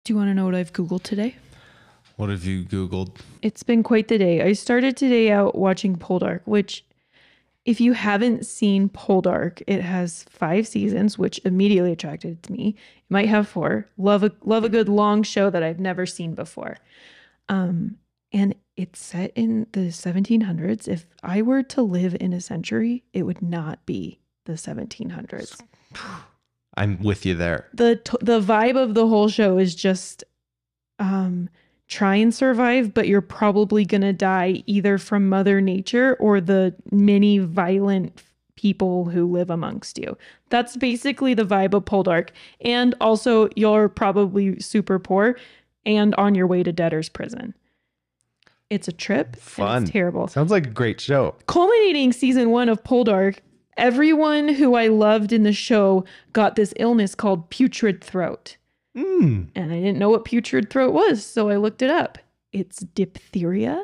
Do you want to know what I've Googled today? What have you Googled? It's been quite the day. I started today out watching Poldark, which, if you haven't seen Poldark, it has 5 seasons, which immediately attracted to me. It might have 4. Love a good long show that I've never seen before. And it's set in the 1700s. If I were to live in a century, it would not be the 1700s. I'm with you there. The vibe of the whole show is just try and survive, but you're probably going to die either from Mother Nature or the many violent people who live amongst you. That's basically the vibe of Poldark. And also, you're probably super poor and on your way to debtor's prison. It's a trip. Fun. And it's terrible. Sounds like a great show. Culminating season 1 of Poldark, everyone who I loved in the show got this illness called putrid throat. And I didn't know what putrid throat was, so I looked it up. It's diphtheria.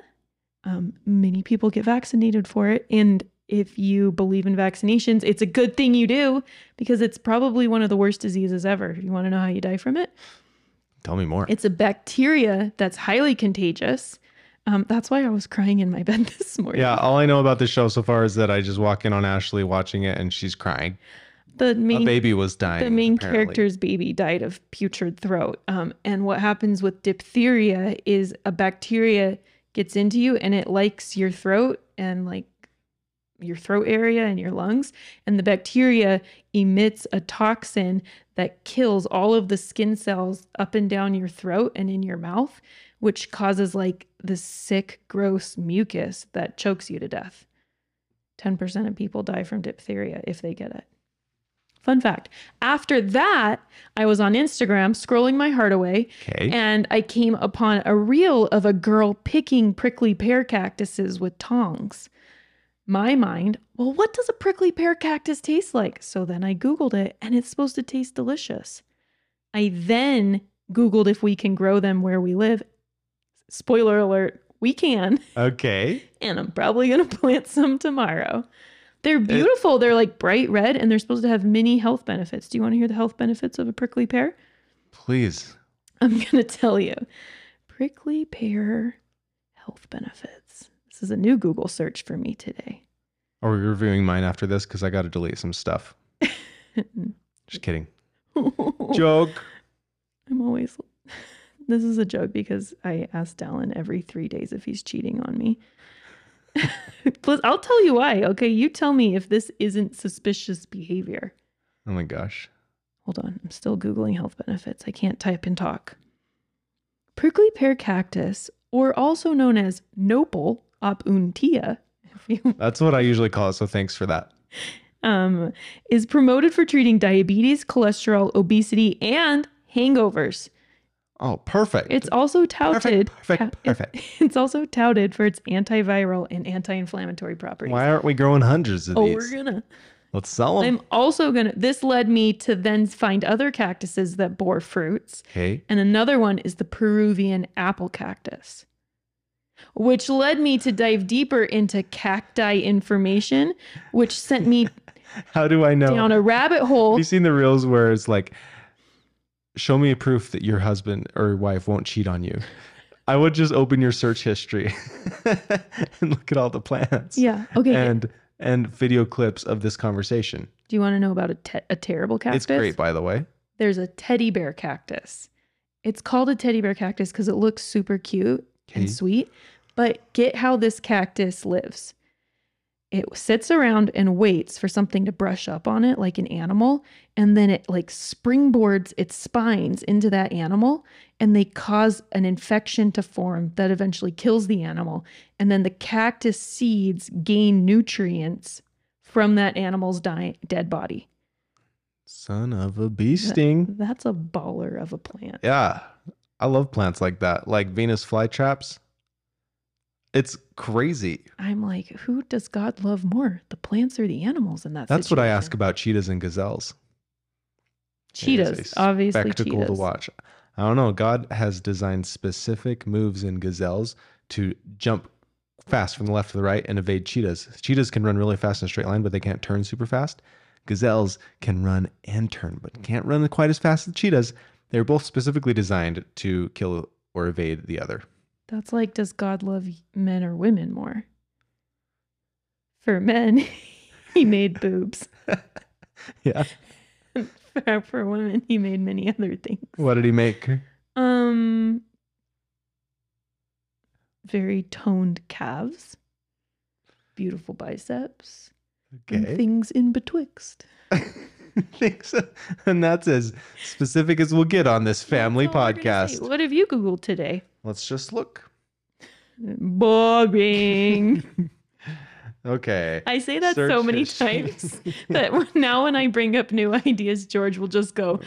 Many people get vaccinated for it. And if you believe in vaccinations, it's a good thing you do, because it's probably one of the worst diseases ever. You want to know how you die from it? Tell me more. It's a bacteria that's highly contagious. That's why I was crying in my bed this morning. Yeah, all I know about this show so far is that I just walk in on Ashley watching it and she's crying. A baby was dying. The main character's baby died of putrid throat. And what happens with diphtheria is a bacteria gets into you and it likes your throat and like your throat area and your lungs. And the bacteria emits a toxin that kills all of the skin cells up and down your throat and in your mouth, which causes like this sick, gross mucus that chokes you to death. 10% of people die from diphtheria if they get it. Fun fact. After that, I was on Instagram scrolling my heart away, and I came upon a reel of a girl picking prickly pear cactuses with tongs. My mind, well, what does a prickly pear cactus taste like? So then I Googled it, and it's supposed to taste delicious. I then Googled if we can grow them where we live. Spoiler alert, we can. Okay. And I'm probably going to plant some tomorrow. They're beautiful. They're like bright red and they're supposed to have many health benefits. Do you want to hear the health benefits of a prickly pear? Please. I'm going to tell you. Prickly pear health benefits. This is a new Google search for me today. Are we reviewing mine after this? Because I got to delete some stuff. Just kidding. Joke. I'm always... This is a joke because I ask Dallin every 3 days if he's cheating on me. Plus, I'll tell you why. Okay, you tell me if this isn't suspicious behavior. Oh my gosh. Hold on. I'm still Googling health benefits. I can't type and talk. Prickly pear cactus, or also known as Nopal opuntia. That's what I usually call it, so thanks for that. Is promoted for treating diabetes, cholesterol, obesity, and hangovers. Oh, perfect. It's also touted. Perfect. It's also touted for its antiviral and anti-inflammatory properties. Why aren't we growing hundreds of these? We're gonna. Let's sell them. I'm also gonna. This led me to then find other cactuses that bore fruits. Okay. And another one is the Peruvian apple cactus, which led me to dive deeper into cacti information, which sent me. How do I know? Down a rabbit hole. Have you seen the reels where it's like, show me a proof that your husband or wife won't cheat on you? I would just open your search history and look at all the plants. Yeah. Okay. And video clips of this conversation. Do you want to know about a terrible cactus? It's great, by the way. There's a teddy bear cactus. It's called a teddy bear cactus because it looks super cute and sweet. But get how this cactus lives. It sits around and waits for something to brush up on it like an animal. And then it like springboards its spines into that animal. And they cause an infection to form that eventually kills the animal. And then the cactus seeds gain nutrients from that animal's dead body. Son of a bee sting. That's a baller of a plant. Yeah. I love plants like that. Like Venus flytraps. It's crazy. I'm like, who does God love more, the plants or the animals in that That's situation? what I ask about cheetahs and gazelles. Cheetahs, obviously spectacle cheetahs. to watch. I don't know. God has designed specific moves in gazelles to jump fast from the left to the right and evade cheetahs. Cheetahs can run really fast in a straight line, but they can't turn super fast. Gazelles can run and turn, but can't run quite as fast as cheetahs. They're both specifically designed to kill or evade the other. That's like, does God love men or women more? For men, he made boobs. Yeah. For women, he made many other things. What did he make? Very toned calves, beautiful biceps, Okay. and things in betwixt. Thanks. And that's as specific as we'll get on this family That's all we're gonna say. podcast. What have you Googled today? Let's just look. Boring. Okay. I say that Search so many history. times that now when I bring up new ideas, George will just go,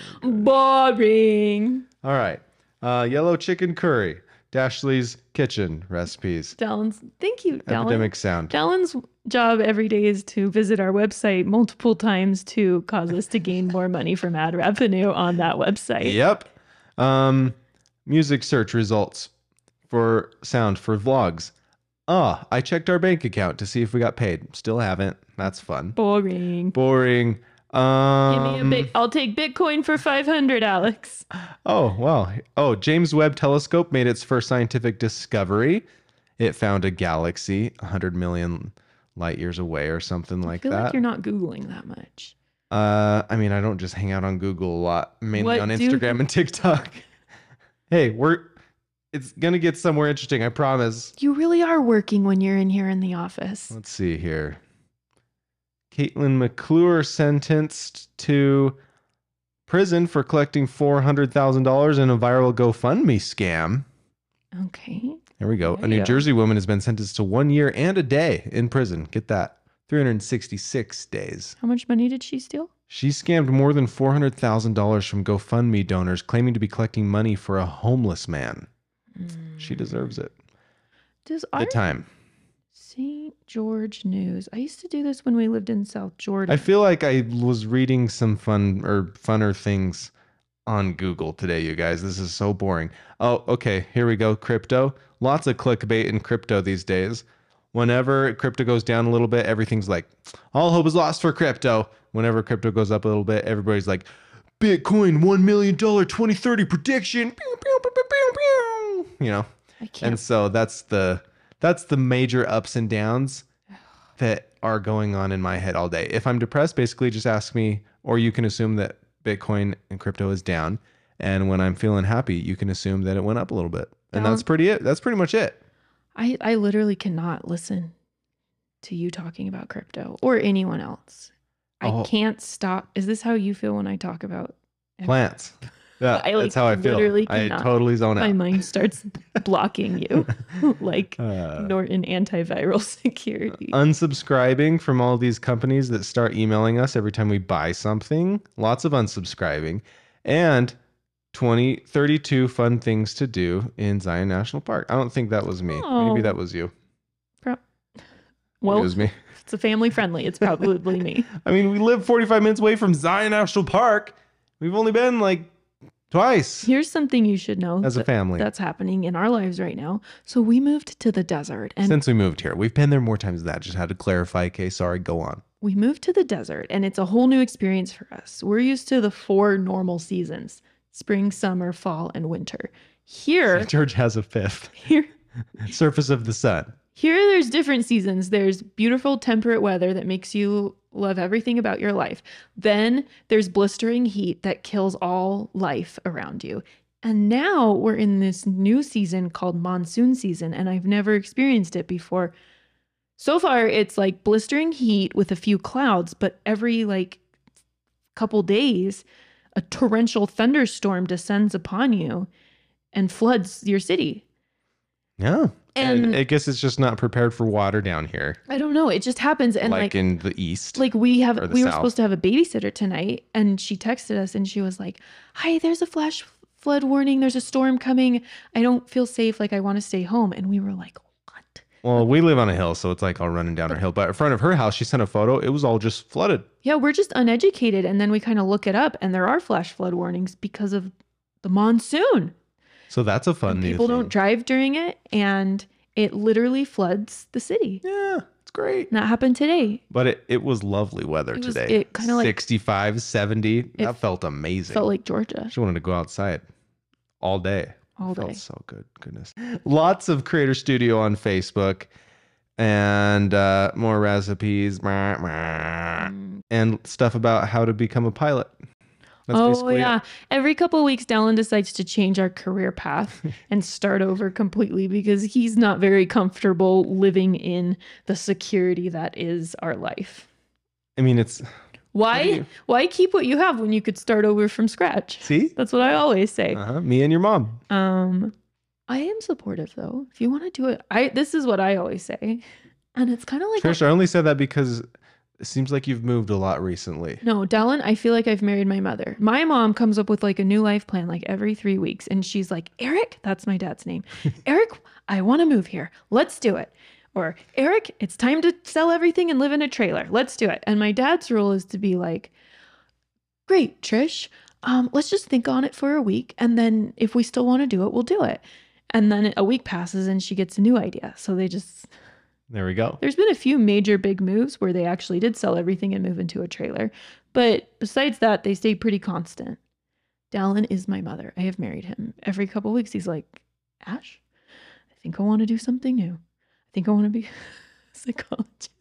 boring. All right. Yellow chicken curry. Dashley's kitchen recipes. Dallin, thank you, Dallin. Epidemic sound. Dallin's job every day is to visit our website multiple times to cause us to gain more money from ad revenue on that website. Yep. Music search results for sound for vlogs. I checked our bank account to see if we got paid. Still haven't. That's fun. Boring. Boring. Give me a big. I'll take Bitcoin for 500, Alex. Oh, well. Oh, James Webb Telescope made its first scientific discovery. It found a galaxy 100 million light years away or something like I feel that. like you're not Googling that much. I mean, I don't just hang out on Google a lot, mainly What on do- Instagram and TikTok. Hey, it's going to get somewhere interesting, I promise. You really are working when you're in here in the office. Let's see here. Caitlin McClure sentenced to prison for collecting $400,000 in a viral GoFundMe scam. Okay. There we go. There A you New go. Jersey woman has been sentenced to 1 year and a day in prison. Get that. 366 days. How much money did she steal? She scammed more than $400,000 from GoFundMe donors, claiming to be collecting money for a homeless man. She deserves it. Does The our time. St. George News? I used to do this when we lived in South Jordan. I feel like I was reading some funner things on Google today, you guys. This is so boring. Oh, okay. Here we go. Crypto. Lots of clickbait in crypto these days. Whenever crypto goes down a little bit, everything's like, all hope is lost for crypto. Whenever crypto goes up a little bit, everybody's like, Bitcoin $1 million 2030 prediction. Pew, pew, pew, pew, pew, pew. You know? I can't. And so that's the major ups and downs that are going on in my head all day. If I'm depressed, basically just ask me, or you can assume that Bitcoin and crypto is down. And when I'm feeling happy, you can assume that it went up a little bit. And Down. that's pretty much it. I I cannot listen to you talking about crypto or anyone else. Oh. I can't stop. Is this how you feel when I talk about Plants. Yeah, I, like, that's how I feel. literally I cannot. totally zone my out. mind starts blocking you like Uh, Norton antiviral security. unsubscribing from all these companies that start emailing us every time we buy something. Lots of unsubscribing. And 32 fun things to do in Zion National Park. I don't think that was me. Oh. Maybe that was you. Maybe it Well, was me. it's a family friendly. It's probably me. I mean, we live 45 minutes away from Zion National Park. We've only been like twice Here's something you should know as a family that's happening in our lives right now. So we moved to the desert and since we moved here. We've been there more times than that. Just had to clarify. Okay, sorry, go on. we moved to the desert and it's a whole new experience for us. We're used to the 4 normal seasons: spring, summer, fall, and winter. Here, George has a fifth. here, Surface of the sun. Here, there's different seasons. There's beautiful temperate weather that makes you love everything about your life. Then there's blistering heat that kills all life around you. And now we're in this new season called monsoon season, and I've never experienced it before. So far, it's like blistering heat with a few clouds, but every like couple days, a torrential thunderstorm descends upon you and floods your city. Yeah. And And I guess it's just not prepared for water down here, I don't know. It just happens. And like like in the east. we or the were South. supposed to have a babysitter tonight, and she texted us and she was like, "Hi, there's a flash flood warning. There's a storm coming. I don't feel safe. Like I want to stay home." And we were like, "What?" Well, we live on a hill, so it's like all running down our hill. But in front of her house, she sent a photo. It was all just flooded. Yeah, we're just uneducated. And then we kind of look it up, and there are flash flood warnings because of the monsoon. So that's a fun And new people thing. don't drive during it, and it literally floods the city. Yeah, It's great. And that happened today. But it was lovely weather today. It kind of like 65, 70. It That felt amazing. felt like Georgia I just wanted to go outside all day. all Felt day. so good. Goodness. Lots of Creator Studio on Facebook and more recipes and stuff about how to become a pilot. That's Oh basically yeah. it. Every couple of weeks, Dallin decides to change our career path and start over completely because he's not very comfortable living in the security that is our life. I mean, it's Why? Why keep what you have when you could start over from scratch? see? That's what I always say. Me and your mom. I am supportive though. If you want to do it, this is what I always say. And it's kind of like Trish, I only said that because it seems like you've moved a lot recently. No, Dallin, I feel like I've married my mother. My mom comes up with like a new life plan like every 3 weeks. And she's like, Eric, that's my dad's name. Eric, I want to move here. Let's do it. Or Eric, it's time to sell everything and live in a trailer. Let's do it. And my dad's rule is to be like, great, Trish. Let's just think on it for a week. And then if we still want to do it, we'll do it. And then a week passes and she gets a new idea. So There we go. there's been a few major big moves where they actually did sell everything and move into a trailer. But besides that, they stay pretty constant. Dallin is my mother. I have married him. Every couple weeks, he's like, Ash, I think I want to do something new. I think I want to be a psychologist.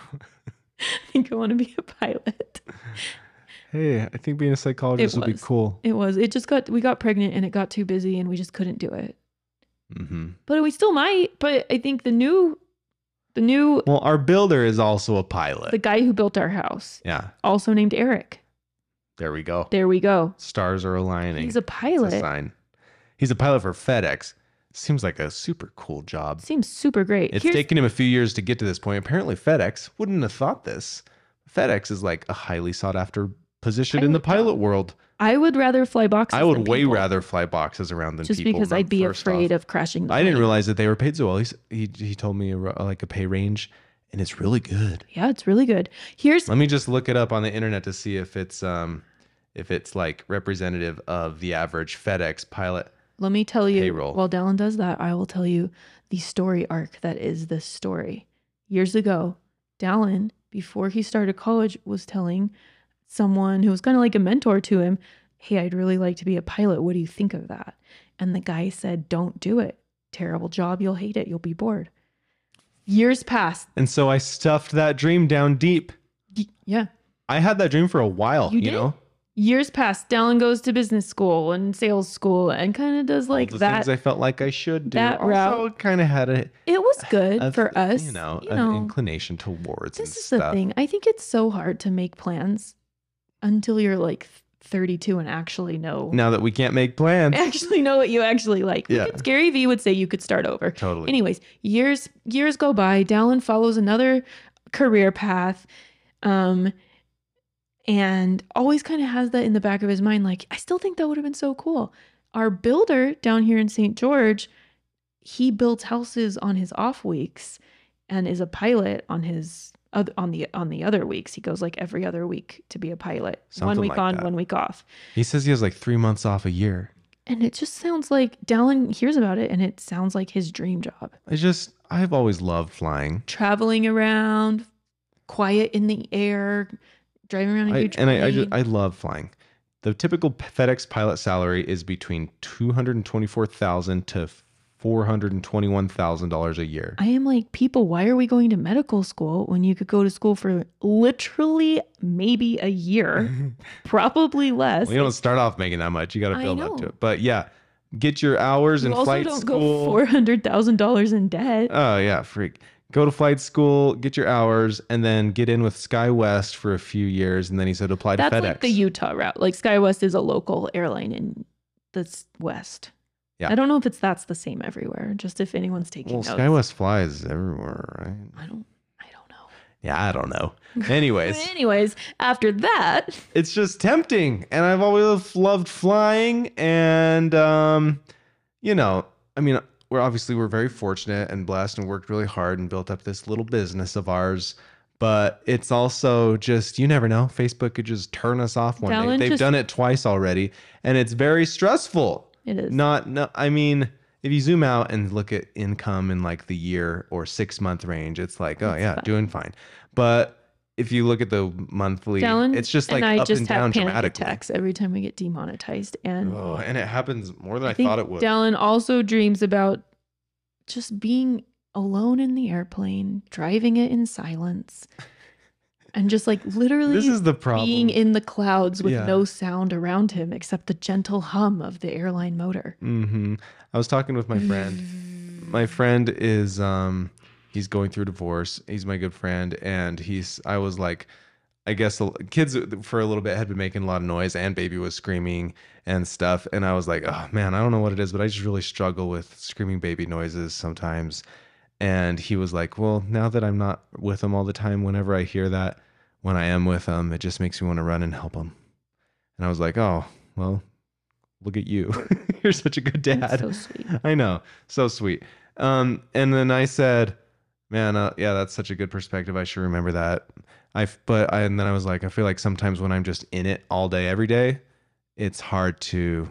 I think I want to be a pilot. Hey, I think being a psychologist would be cool. It was. We got pregnant and it got too busy and we just couldn't do it. Mm-hmm. But we still might. But I think the new, Well, our builder is also a pilot. the guy who built our house, Yeah, also named Eric. there we go. There we go. Stars are aligning. He's a It's pilot. a sign. He's a pilot for FedEx. Seems like a super cool job. Seems super great. It's taken him a few years to get to this point. Apparently, FedEx wouldn't have thought this. FedEx is like a highly sought after position in the Pilot pilot job. world. I would rather fly boxes. I would than way people, rather fly boxes around than just people. because I'd be afraid of crashing. The I didn't plane. realize that they were paid so well. He told me like a pay range, and it's really good. Yeah, it's really good. Here's Let me just look it up on the internet to see if it's like representative of the average FedEx pilot. Let me tell you, Payroll. while Dallin does that, I will tell you the story arc that is this story. Years ago, Dallin, before he started college, was telling someone who was kind of like a mentor to him, hey, I'd really like to be a pilot. What do you think of that? And the guy said, don't do it. Terrible job. You'll hate it. You'll be bored. Years passed. And so I stuffed that dream down deep. Yeah. I had that dream for a while, You you did? know? Years passed. Dallin goes to business school and sales school and kind of does like the that. things I felt like I should do. that Also, route. kind of had a It was good for us. you know, an inclination towards This and is stuff. the thing. I think it's so hard to make plans until you're like 32 and actually know Now that we can't make plans. what you actually like. Yeah. Gary Vee would say you could start over. Totally. Anyways, years go by. Dallin follows another career path. And always kind of has that in the back of his mind, like, I still think that would have been so cool. Our builder down here in St. George, he builds houses on his off weeks and is a pilot on his on the other weeks. He goes like every other week to be a pilot. Something 1 week like on, that. 1 week off. He says he has like 3 months off a year. And it just sounds like Dallin hears about it and it sounds like his dream job. I've always loved flying. Traveling around, quiet in the air, driving around a huge plane. I love flying. The typical FedEx pilot salary is between $224,000 to $421,000 a year. I am like, people, why are we going to medical school when you could go to school for literally maybe a year, probably less? Well, you don't start off making that much. You got to I build up to know. it. But yeah, get your hours You in also flight don't school. go $400,000 in debt. Oh yeah, freak. Go to flight school, get your hours, and then get in with SkyWest for a few years. And then he said apply to That's FedEx. like the Utah route. Like SkyWest is a local airline in the West. Yeah. I don't know if that's the same everywhere. Just if anyone's taking Well, notes. SkyWest flies everywhere, right? I don't know. Yeah, I don't know. Anyways, But anyways, after that, it's just tempting, and I've always loved flying. And you know, I mean, we're very fortunate and blessed, and worked really hard and built up this little business of ours. But it's also just, you never know. Facebook could just turn us off one day. They've done it twice already, and it's very stressful. it is. I mean, if you zoom out and look at income in like the year or 6 month range, it's like, oh It's yeah, fine. doing fine. But if you look at the monthly, Dallin it's just and like I up just and have down panic dramatically. attacks every time we get demonetized. And Oh, and it happens more than I I think thought it would. Dallin also dreams about just being alone in the airplane, driving it in silence, and just like literally This is the problem. being in the clouds with Yeah. no sound around him except the gentle hum of the airline motor. I was talking with my friend. My friend is he's going through divorce. He's my good friend, and I was like, I guess kids for a little bit had been making a lot of noise, and baby was screaming and stuff, and I was like, oh man, I don't know what it is, but I just really struggle with screaming baby noises sometimes. And he was like, well, now that I'm not with him all the time, whenever I hear that, when I am with him, it just makes me want to run and help him. And I was like, oh, well, look at you. You're such a good dad. That's so sweet. I know. So sweet. And then I said, man, yeah, that's such a good perspective. I should remember that. And then I was like, I feel like sometimes when I'm just in it all day, every day, it's hard to,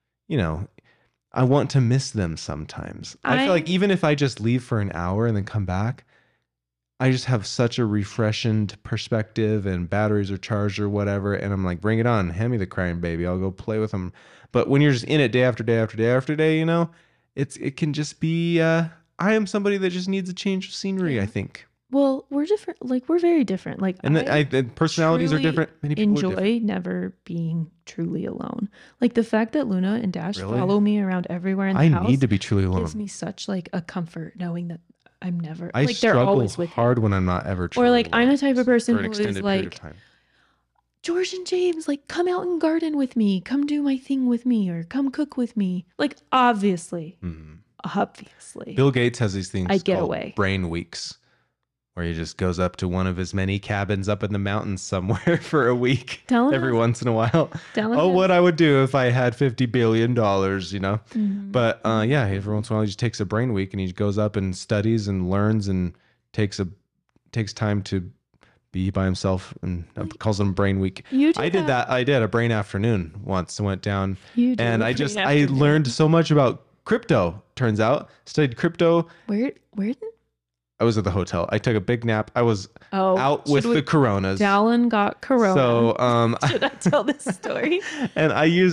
I want to miss them sometimes. I feel like even if I just leave for an hour and then come back, I just have such a refreshing perspective and batteries are charged or whatever. And I'm like, bring it on. Hand me the crying baby. I'll go play with them. But when you're just in it day after day after day after day, it can just be, I am somebody that just needs a change of scenery, Yeah. I think. Well, we're different. Like, we're very different. Like, And then personalities are truly different. Many people are different. enjoy never being truly alone. Like, the fact that Luna and Dash Really? follow me around everywhere in the I house need to be truly alone. gives me such like a comfort knowing that I'm never I like they're struggle always with me. hard when I'm not ever truly Or like I'm alone the type of person for an who is extended period of like, time. George and James, like, come out and garden with me, come do my thing with me, or come cook with me. Like, obviously. Bill Gates has these things I'd get called away. brain weeks, where he just goes up to one of his many cabins up in the mountains somewhere for a week every once in a while. What I would do if I had $50 billion, Mm-hmm. But yeah, every once in a while he just takes a brain week and he goes up and studies and learns and takes time to be by himself and calls them brain week. I did that. I did a brain afternoon once. I went down and I learned so much about crypto. Turns out, studied crypto. Where? I was at the hotel. I took a big nap. I was out with the coronas. Dallin got corona. So should I tell this story? And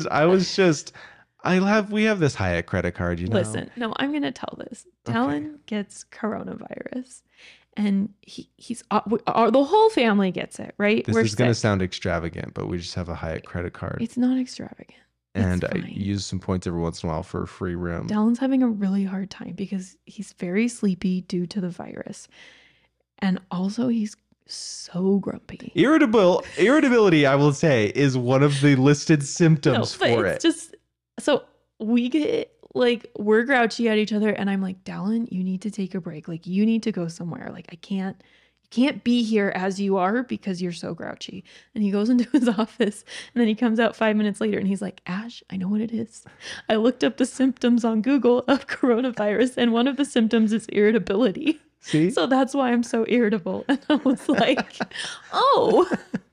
we have this Hyatt credit card, Listen, no, I'm gonna tell this. Dallin gets coronavirus, and he's the whole family gets it, right? This is gonna sound extravagant, but we just have a Hyatt credit card. It's not extravagant. And I use some points every once in a while for a free room. Dallin's having a really hard time because he's very sleepy due to the virus. And also he's so grumpy. Irritability, I will say, is one of the listed symptoms for it. So we get like, we're grouchy at each other and I'm like, Dallin, you need to take a break. Like, you need to go somewhere. Like, you can't be here as you are because you're so grouchy. And he goes into his office and then he comes out 5 minutes later and he's like, Ash, I know what it is. I looked up the symptoms on Google of coronavirus and one of the symptoms is irritability. See? So that's why I'm so irritable. And I was like, oh.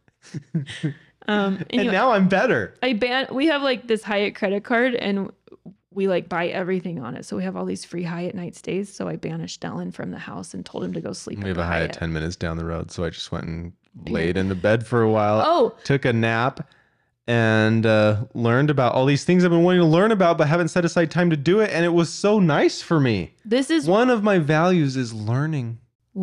And now I'm better. We have like this Hyatt credit card and we like buy everything on it. So we have all these free Hyatt night stays. So I banished Dallin from the house and told him to go sleep. We have a Hyatt 10 minutes down the road. So I just went and laid in the bed for a while. Took a nap and learned about all these things I've been wanting to learn about, but haven't set aside time to do it. And it was so nice for me. This is one of my values is learning.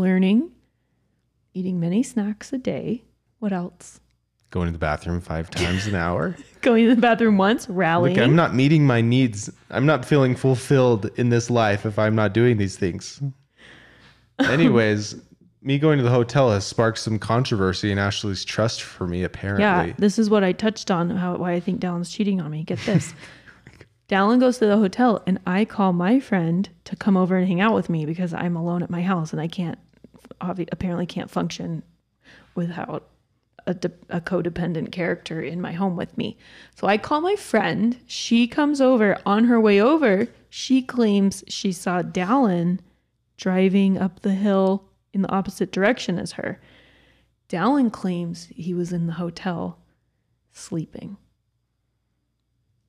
Eating many snacks a day. What else? Going to the bathroom 5 times an hour. Going to the bathroom once, rallying. Look, I'm not meeting my needs. I'm not feeling fulfilled in this life if I'm not doing these things. Anyways, me going to the hotel has sparked some controversy in Ashley's trust for me, apparently. Yeah, this is what I touched on, why I think Dallin's cheating on me. Get this. Dallin goes to the hotel and I call my friend to come over and hang out with me because I'm alone at my house and I apparently can't function without a codependent character in my home with me. So I call my friend. She comes over. On her way over, she claims she saw Dallin driving up the hill in the opposite direction as her. Dallin claims he was in the hotel sleeping.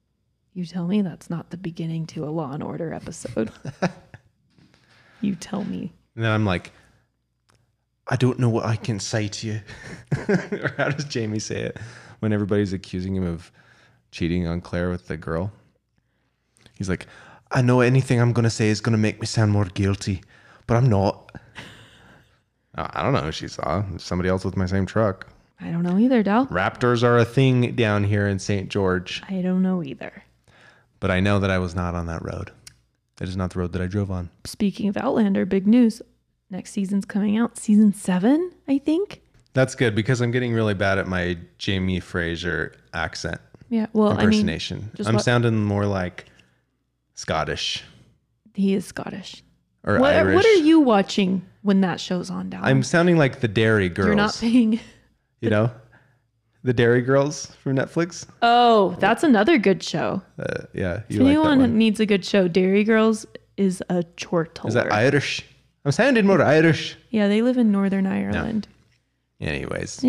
You tell me that's not the beginning to a Law and Order episode. You tell me. And then I'm like, I don't know what I can say to you. Or how does Jamie say it when everybody's accusing him of cheating on Claire with the girl? He's like, I know anything I'm going to say is going to make me sound more guilty, but I'm not. I don't know who she saw. Somebody else with my same truck. I don't know either, Dal. Raptors are a thing down here in St. George. I don't know either. But I know that I was not on that road. That is not the road that I drove on. Speaking of Outlander, big news. Next season's coming out. Season 7, I think. That's good because I'm getting really bad at my Jamie Fraser accent. Yeah, well, impersonation. I'm sounding more like Scottish. He is Scottish. Or Irish. What are you watching when that show's on, Dal? I'm sounding like the Dairy Girls. You're not paying... You know? The Dairy Girls from Netflix. Oh, that's another good show. Yeah. If anyone needs a good show, Dairy Girls is a chortle. Is that Irish? I'm sounding more Irish. Yeah, they live in Northern Ireland. No. Anyways,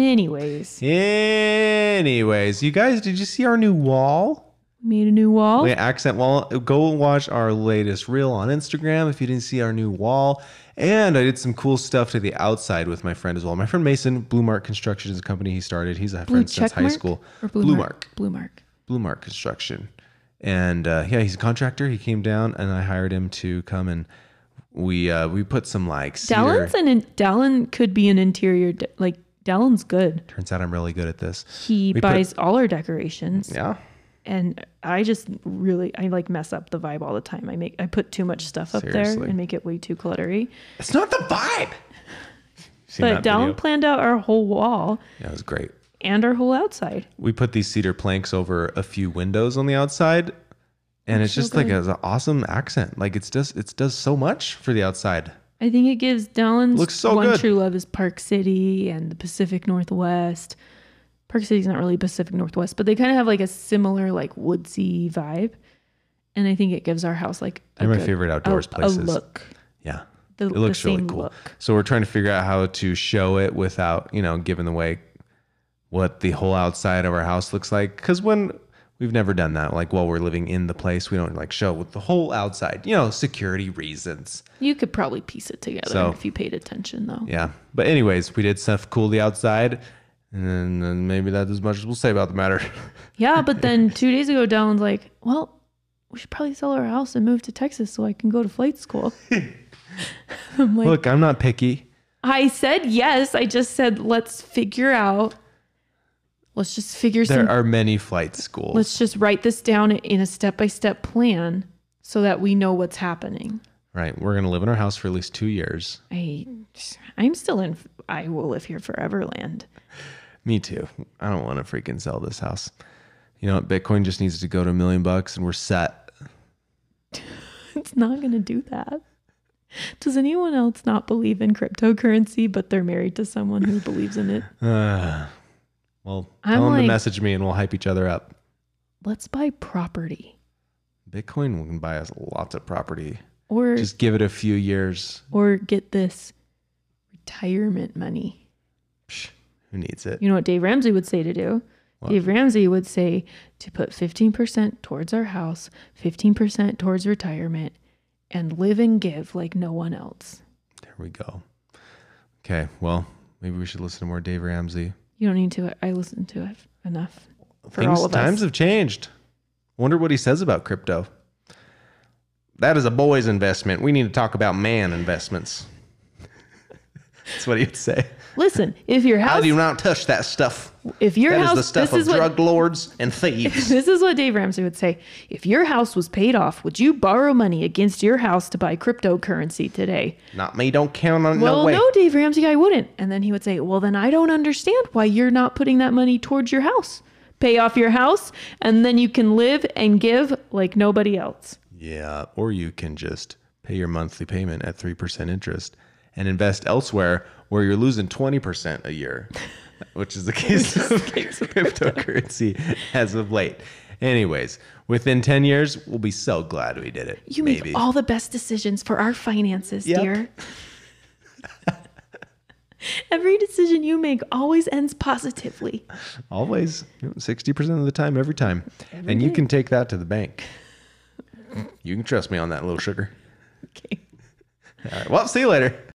you guys, did you see our new wall? Made a new wall. Yeah, accent wall. Go watch our latest reel on Instagram if you didn't see our new wall. And I did some cool stuff to the outside with my friend as well. My friend Mason, Blue Mark Construction is a company he started. He's a friend since high school. Or Blue Mark. Blue Mark Construction. And he's a contractor. He came down and I hired him to come and we put some like cedar. Dallin could be an interior, Dallin's good. Turns out I'm really good at this. He buys all our decorations. Yeah. And I just I mess up the vibe all the time. I put too much stuff up there and make it way too cluttery. It's not the vibe. But Dallin planned out our whole wall. Yeah, it was great. And our whole outside. We put these cedar planks over a few windows on the outside. And it's just like an awesome accent. Like it does so much for the outside. I think it gives Dallin's good. True love is Park City and the Pacific Northwest. Park City's not really Pacific Northwest, but they kind of have like a similar like woodsy vibe. And I think it gives our house like they're my favorite outdoors places. A look. Yeah. It looks really cool. Look. So we're trying to figure out how to show it without, giving away what the whole outside of our house looks like. Because when we've never done that, like while we're living in the place, we don't like show with the whole outside, security reasons. You could probably piece it together if you paid attention though. Yeah. But anyways, we did stuff cool the outside. And then maybe that's as much as we'll say about the matter. Yeah, but then 2 days ago, Dallin's like, well, we should probably sell our house and move to Texas so I can go to flight school. I'm like, look, I'm not picky. I said yes. I just said, let's just figure There are many flight schools. Let's just write this down in a step-by-step plan so that we know what's happening. Right. We're going to live in our house for at least 2 years. I'm still in, I will live here forever land. Me too. I don't want to freaking sell this house. You know what? Bitcoin just needs to go to $1 million and we're set. It's not going to do that. Does anyone else not believe in cryptocurrency, but they're married to someone who believes in it? Well, tell them to message me and we'll hype each other up. Let's buy property. Bitcoin can buy us lots of property. Or just give it a few years. Or get this retirement money. Who needs it? You know what Dave Ramsey would say to do? What? Dave Ramsey would say to put 15% towards our house, 15% towards retirement, and live and give like no one else. There we go. Okay, well, maybe we should listen to more Dave Ramsey. You don't need to. I listen to it enough for all of us. Times have changed. Wonder what he says about crypto. That is a boy's investment. We need to talk about man investments. That's what he would say. Listen, if your house... I do not touch that stuff. If your house... That is the stuff of drug lords and thieves. This is what Dave Ramsey would say. If your house was paid off, would you borrow money against your house to buy cryptocurrency today? Not me. Don't count on it. No way. Well, no, Dave Ramsey, I wouldn't. And then he would say, well, then I don't understand why you're not putting that money towards your house. Pay off your house, and then you can live and give like nobody else. Yeah, or you can just pay your monthly payment at 3% interest and invest elsewhere where you're losing 20% a year, which is the case of cryptocurrency as of late. Anyways, within 10 years, we'll be so glad we did it. You make all the best decisions for our finances, dear. Every decision you make always ends positively. Always, 60% of the time, every time. Every And you day. can take that to the bank. You can trust me on that, little sugar. Okay. All right. Well, see you later.